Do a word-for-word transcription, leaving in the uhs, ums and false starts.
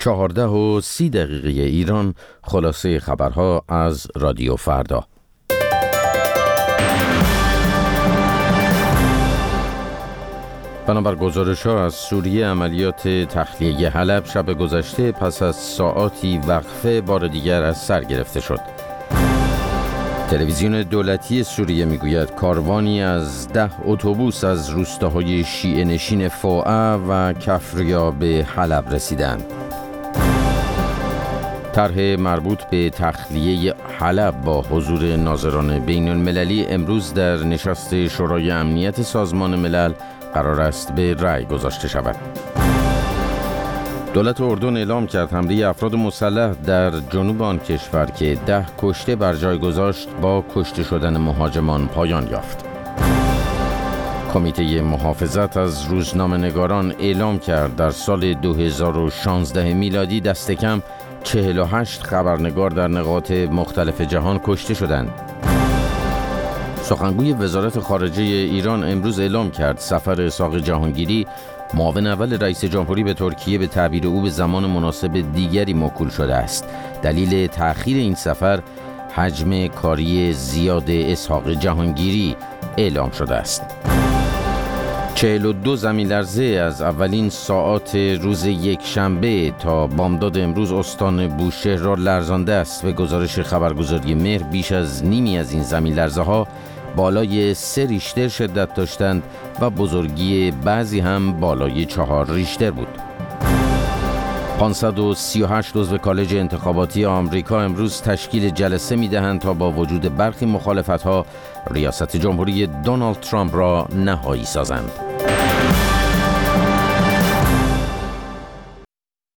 چهارده و سی دقیقه ایران، خلاصه خبرها از رادیو فردا. بنابر گزارش‌ها از سوریه، عملیات تخلیه حلب شب گذشته پس از ساعاتی وقفه بار دیگر از سر گرفته شد. تلویزیون دولتی سوریه میگوید کاروانی از ده اتوبوس از روستاهای شیعه نشین فوعه و کفریا به حلب رسیدند. طرح مربوط به تخلیه حلب با حضور ناظران بین المللی امروز در نشست شورای امنیت سازمان ملل قرار است به رأی گذاشته شود. دولت اردن اعلام کرد حمله افراد مسلح در جنوب آن کشور که ده کشته بر جای گذاشت با کشته شدن مهاجمان پایان یافت. کمیته محافظت از روزنامه‌نگاران اعلام کرد در سال دو هزار و شانزده میلادی دست کم چهل و هشت خبرنگار در نقاط مختلف جهان کشته شدند. سخنگوی وزارت خارجه ایران امروز اعلام کرد سفر اسحاق جهانگیری، معاون اول رئیس جمهوری به ترکیه، به تعبیر او به زمان مناسب دیگری موکول شده است. دلیل تأخیر این سفر حجم کاری زیاد اسحاق جهانگیری اعلام شده است. چهل و دو زمین لرزه از اولین ساعات روز یک شنبه تا بامداد امروز استان بوشهر را لرزانده است. به گزارش خبرگزاری مهر بیش از نیمی از این زمین لرزه ها بالای سه ریشتر شدت داشتند و بزرگی بعضی هم بالای چهار ریشتر بود. پانصد و سی و هشت عضو کالج انتخاباتی آمریکا امروز تشکیل جلسه می‌دهند تا با وجود برخی مخالفت‌ها ریاست جمهوری دونالد ترامپ را نهایی سازند.